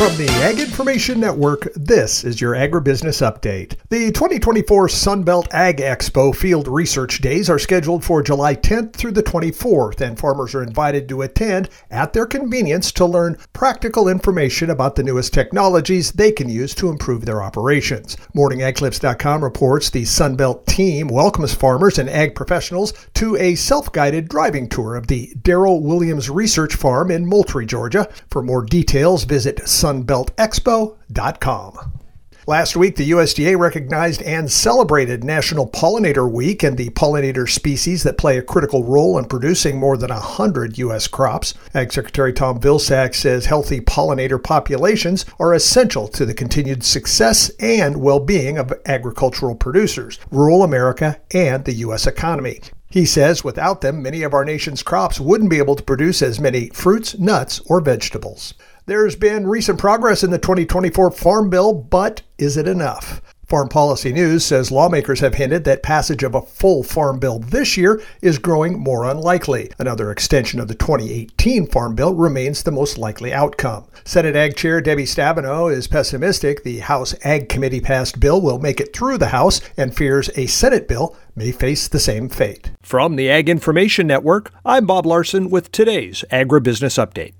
From the Ag Information Network, this is your Agribusiness Update. The 2024 Sunbelt Ag Expo Field Research Days are scheduled for July 10th through the 24th, and farmers are invited to attend at their convenience to learn practical information about the newest technologies they can use to improve their operations. MorningAgClips.com reports the Sunbelt team welcomes farmers and ag professionals to a self-guided driving tour of the Darrell Williams Research Farm in Moultrie, Georgia. For more details, visit sunbeltexpo.com. Last week, the USDA recognized and celebrated National Pollinator Week and the pollinator species that play a critical role in producing more than 100 U.S. crops. Ag Secretary Tom Vilsack says healthy pollinator populations are essential to the continued success and well-being of agricultural producers, rural America, and the U.S. economy. He says without them, many of our nation's crops wouldn't be able to produce as many fruits, nuts, or vegetables. There's been recent progress in the 2024 Farm Bill, but is it enough? Farm Policy News says lawmakers have hinted that passage of a full Farm Bill this year is growing more unlikely. Another extension of the 2018 Farm Bill remains the most likely outcome. Senate Ag Chair Debbie Stabenow is pessimistic the House Ag Committee passed bill will make it through the House and fears a Senate bill may face the same fate. From the Ag Information Network, I'm Bob Larson with today's Agribusiness Update.